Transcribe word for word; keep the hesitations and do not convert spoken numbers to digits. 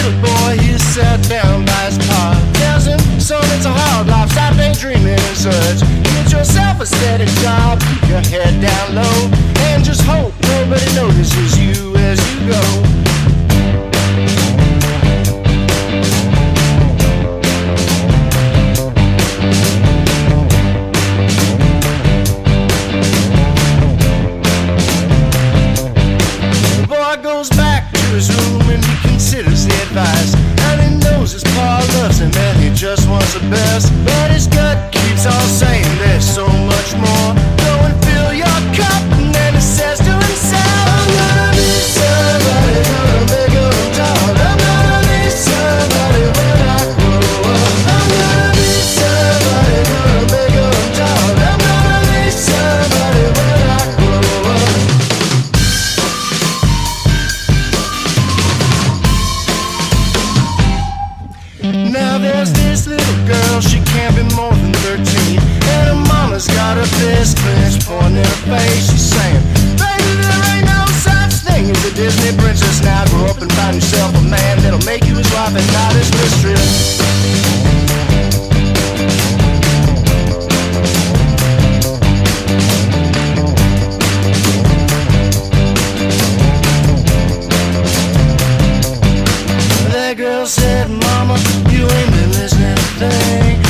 little boy, he sat down by his pa. Tells him, son, it's a hard life, stop daydreaming and such. Get yourself a steady job, keep your head down low, and just hope nobody notices you as you go. Goes back to his room and he considers the advice, and he knows his pa loves him and he just wants the best, but his gut keeps on saying there's so much more. Go and fill your cup, and then he says to himself, I'm gonna be somebody, gonna make a talk. I'm gonna be somebody when I grow up. I'm gonna be somebody, gonna make a talk. I'm gonna be somebody when I grow up. Now there's this little girl, she can't be more than thirteen, and her mama's got her fist clenched, pointing in her face. She's saying, baby, there ain't no such thing as a Disney princess. Now grow up and find yourself a man that'll make you his wife and not his mistress. That girl said, mama, you ain't been listening to a thing.